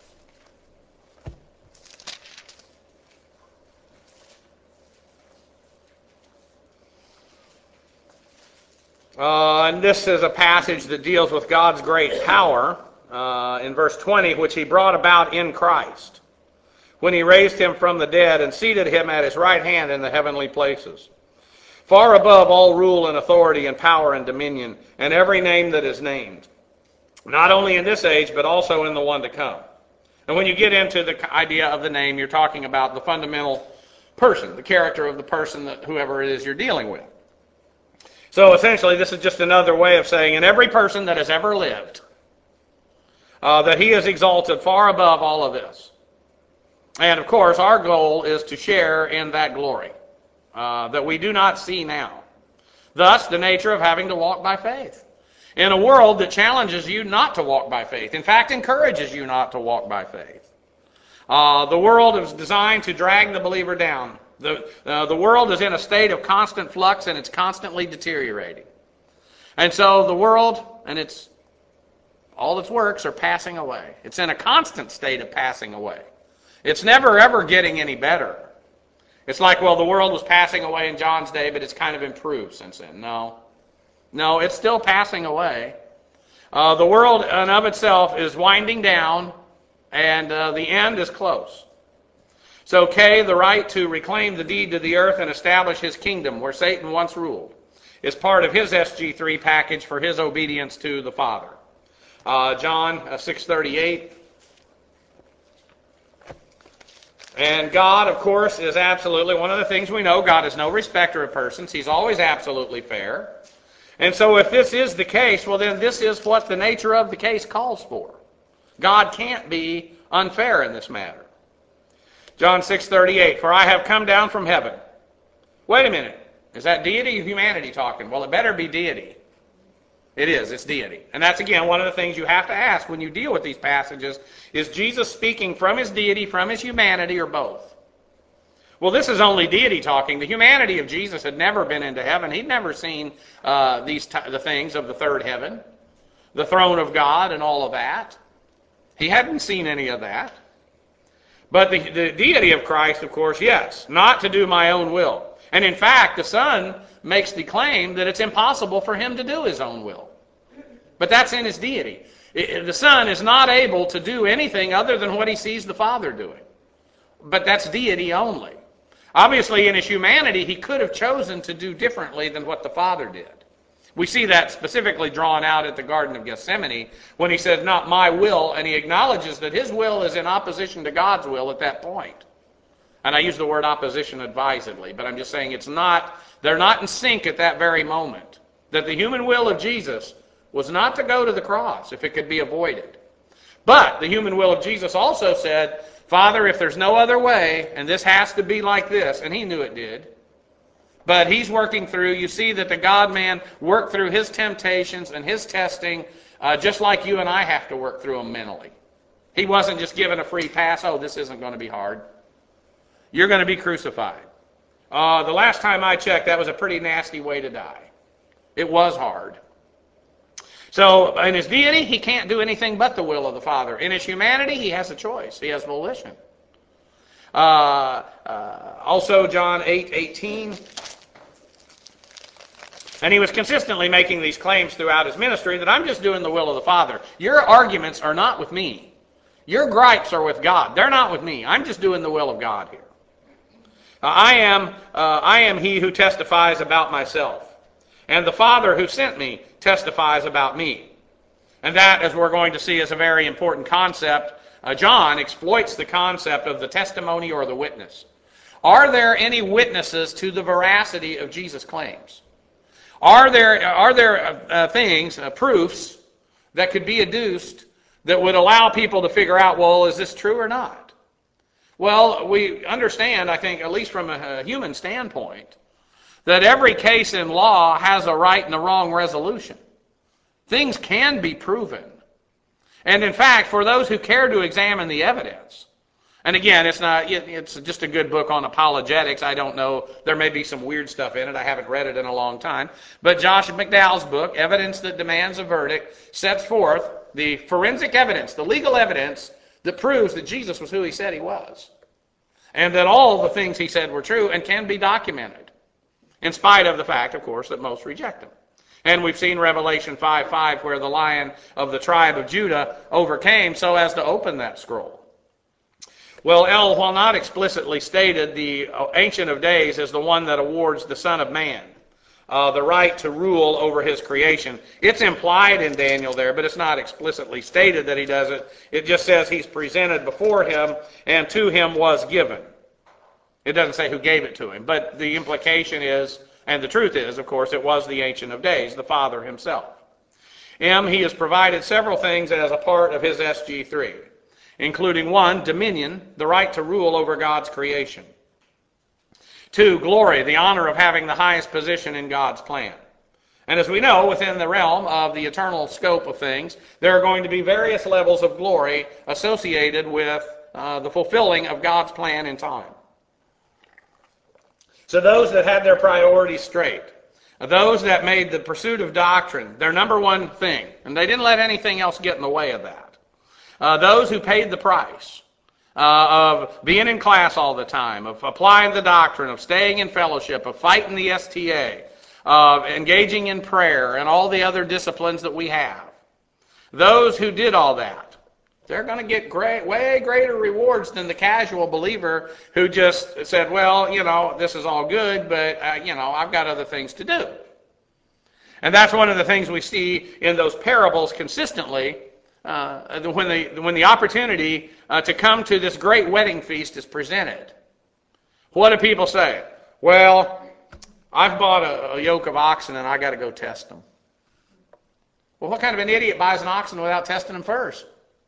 Uh, and this is a passage that deals with God's great power uh, in verse twenty, which he brought about in Christ, when he raised him from the dead and seated him at his right hand in the heavenly places, far above all rule and authority and power and dominion, and every name that is named, not only in this age, but also in the one to come. And when you get into the idea of the name, you're talking about the fundamental person, the character of the person that whoever it is you're dealing with. So essentially, this is just another way of saying, in every person that has ever lived, uh, that he is exalted far above all of this. And of course, our goal is to share in that glory uh, that we do not see now. Thus, the nature of having to walk by faith in a world that challenges you not to walk by faith. In fact, encourages you not to walk by faith. Uh, the world is designed to drag the believer down. The, uh, the world is in a state of constant flux, and it's constantly deteriorating. And so the world and its all its works are passing away. It's in a constant state of passing away. It's never, ever getting any better. It's like, well, the world was passing away in John's day, but it's kind of improved since then. No. No, it's still passing away. Uh, the world in and of itself is winding down, and uh, the end is close. So K, the right to reclaim the deed to the earth and establish his kingdom where Satan once ruled, is part of his S G three package for his obedience to the Father. Uh, John uh, six thirty-eight. And God, of course, is absolutely, one of the things we know, God is no respecter of persons. He's always absolutely fair. And so if this is the case, well then this is what the nature of the case calls for. God can't be unfair in this matter. John six thirty-eight, for I have come down from heaven. Wait a minute. Is that deity or humanity talking? Well, it better be deity. It is. It's deity. And that's, again, one of the things you have to ask when you deal with these passages. Is Jesus speaking from his deity, from his humanity, or both? Well, this is only deity talking. The humanity of Jesus had never been into heaven. He'd never seen uh, these t- the things of the third heaven, the throne of God and all of that. He hadn't seen any of that. But the, the deity of Christ, of course, yes, not to do my own will. And in fact, the Son makes the claim that it's impossible for him to do his own will. But that's in his deity. It, the Son is not able to do anything other than what he sees the Father doing. But that's deity only. Obviously, in his humanity, he could have chosen to do differently than what the Father did. We see that specifically drawn out at the Garden of Gethsemane when he says, not my will, and he acknowledges that his will is in opposition to God's will at that point. And I use the word opposition advisedly, but I'm just saying it's not, they're not in sync at that very moment. That the human will of Jesus was not to go to the cross if it could be avoided. But the human will of Jesus also said, Father, if there's no other way, and this has to be like this, and he knew it did, but he's working through, you see that the God-man worked through his temptations and his testing uh, just like you and I have to work through them mentally. He wasn't just given a free pass, oh, this isn't going to be hard. You're going to be crucified. Uh, the last time I checked, that was a pretty nasty way to die. It was hard. So in his deity, he can't do anything but the will of the Father. In his humanity, he has a choice. He has volition. Uh, uh, also, John eight eighteen. And he was consistently making these claims throughout his ministry that I'm just doing the will of the Father. Your arguments are not with me. Your gripes are with God. They're not with me. I'm just doing the will of God here. Uh, I am, uh, I am he who testifies about myself. And the Father who sent me testifies about me. And that, as we're going to see, is a very important concept. Uh, John exploits the concept of the testimony or the witness. Are there any witnesses to the veracity of Jesus' claims? Are there, are there uh, uh, things, uh, proofs, that could be adduced that would allow people to figure out, well, is this true or not? Well, we understand, I think, at least from a, a human standpoint, that every case in law has a right and a wrong resolution. Things can be proven. And in fact, for those who care to examine the evidence, And again, it's not, it's just a good book on apologetics. I don't know, there may be some weird stuff in it. I haven't read it in a long time. But Josh McDowell's book, Evidence That Demands a Verdict, sets forth the forensic evidence, the legal evidence that proves that Jesus was who he said he was. And that all the things he said were true and can be documented. In spite of the fact, of course, that most reject him. And we've seen Revelation five five where the Lion of the tribe of Judah overcame so as to open that scroll. Well, El, while not explicitly stated, the Ancient of Days is the one that awards the Son of Man uh, the right to rule over his creation. It's implied in Daniel there, but it's not explicitly stated that he does it. It just says he's presented before him, and to him was given. It doesn't say who gave it to him, but the implication is, and the truth is, of course, it was the Ancient of Days, the Father himself. M, he has provided several things as a part of his S G three. Including one, dominion, the right to rule over God's creation. Two, glory, the honor of having the highest position in God's plan. And as we know, within the realm of the eternal scope of things, there are going to be various levels of glory associated with uh, the fulfilling of God's plan in time. So those that had their priorities straight, those that made the pursuit of doctrine their number one thing, and they didn't let anything else get in the way of that. Uh, those who paid the price uh, of being in class all the time, of applying the doctrine, of staying in fellowship, of fighting the S T A, of engaging in prayer, and all the other disciplines that we have. Those who did all that, they're going to get great, way greater rewards than the casual believer who just said, well, you know, this is all good, but, uh, you know, I've got other things to do. And that's one of the things we see in those parables consistently. Uh, when the when the opportunity uh, to come to this great wedding feast is presented, what do people say? Well, I've bought a, a yoke of oxen and I got to go test them. Well, what kind of an idiot buys an oxen without testing them first?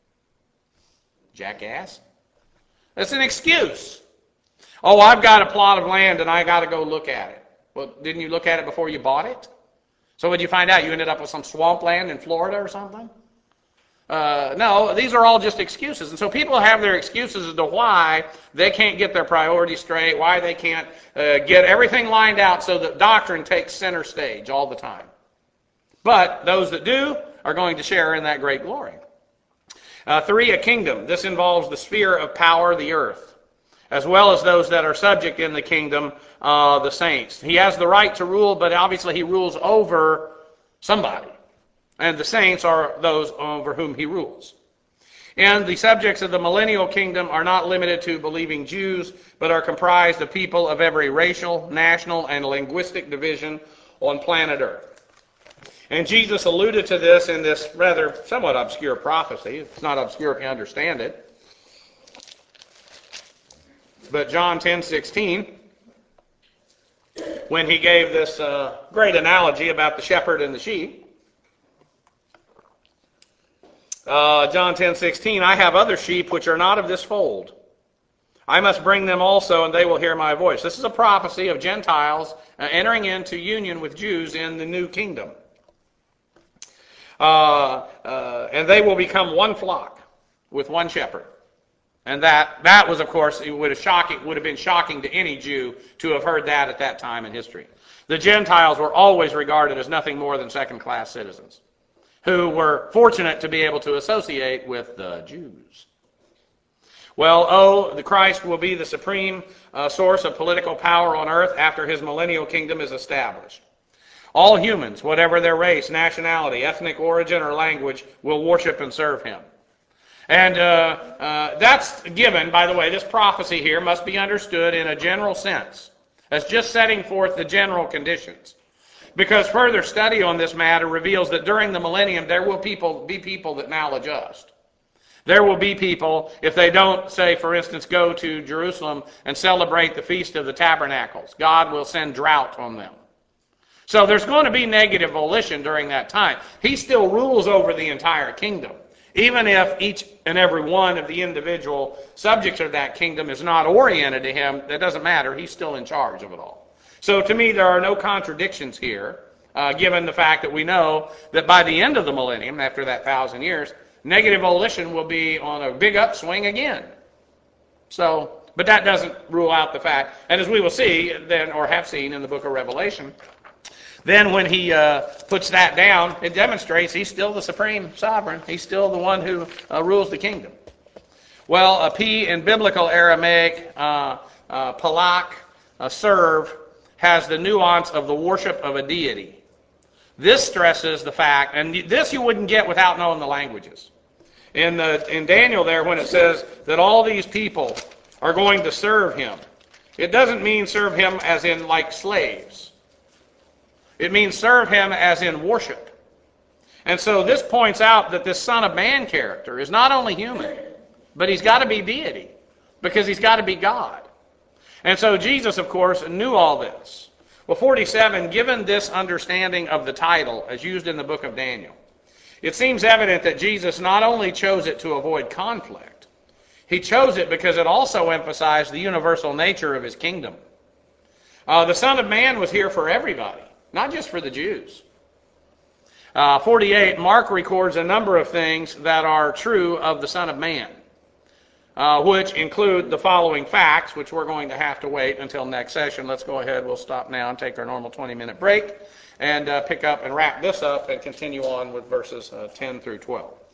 Jackass. That's an excuse. Oh, I've got a plot of land and I got to go look at it. Well, didn't you look at it before you bought it? So what did you find out? You ended up with some swampland in Florida or something? Uh, no, these are all just excuses. And so people have their excuses as to why they can't get their priorities straight, why they can't uh, get everything lined out so that doctrine takes center stage all the time. But those that do are going to share in that great glory. Uh, three, a kingdom. This involves the sphere of power, the earth, as well as those that are subject in the kingdom, uh, the saints. He has the right to rule, but obviously he rules over somebody. And the saints are those over whom he rules. And the subjects of the millennial kingdom are not limited to believing Jews, but are comprised of people of every racial, national, and linguistic division on planet Earth. And Jesus alluded to this in this rather somewhat obscure prophecy. It's not obscure if you understand it. But John ten sixteen, when he gave this uh, great analogy about the shepherd and the sheep, Uh, John ten sixteen, I have other sheep which are not of this fold. I must bring them also, and they will hear my voice. This is a prophecy of Gentiles uh, entering into union with Jews in the new kingdom. Uh, uh, and they will become one flock with one shepherd. And that that was, of course, it would have shocking would have been shocking to any Jew to have heard that at that time in history. The Gentiles were always regarded as nothing more than second-class citizens, who were fortunate to be able to associate with the Jews. Well, oh, the Christ will be the supreme uh, source of political power on earth after his millennial kingdom is established. All humans, whatever their race, nationality, ethnic origin, or language, will worship and serve him. And uh, uh, that's given, by the way, this prophecy here must be understood in a general sense, as just setting forth the general conditions. Because further study on this matter reveals that during the millennium there will people be people that maladjust. There will be people, if they don't, say, for instance, go to Jerusalem and celebrate the Feast of the Tabernacles, God will send drought on them. So there's going to be negative volition during that time. He still rules over the entire kingdom. Even if each and every one of the individual subjects of that kingdom is not oriented to him, that doesn't matter. He's still in charge of it all. So to me, there are no contradictions here, uh, given the fact that we know that by the end of the millennium, after that thousand years, negative volition will be on a big upswing again. So, but that doesn't rule out the fact, and as we will see then, or have seen in the book of Revelation, then when he uh, puts that down, it demonstrates he's still the supreme sovereign. He's still the one who uh, rules the kingdom. Well, a P in biblical Aramaic, uh, uh, palak, uh, serve, has the nuance of the worship of a deity. This stresses the fact, and this you wouldn't get without knowing the languages. In, the, in Daniel there, when it says that all these people are going to serve him, it doesn't mean serve him as in like slaves. It means serve him as in worship. And so this points out that this Son of Man character is not only human, but he's got to be deity, because he's got to be God. And so Jesus, of course, knew all this. Well, forty-seven, given this understanding of the title as used in the book of Daniel, it seems evident that Jesus not only chose it to avoid conflict, he chose it because it also emphasized the universal nature of his kingdom. Uh, the Son of Man was here for everybody, not just for the Jews. Uh, forty-eight, Mark records a number of things that are true of the Son of Man, uh, which include the following facts, which we're going to have to wait until next session. Let's go ahead. We'll stop now and take our normal twenty-minute break and uh, pick up and wrap this up and continue on with verses uh, ten through twelve.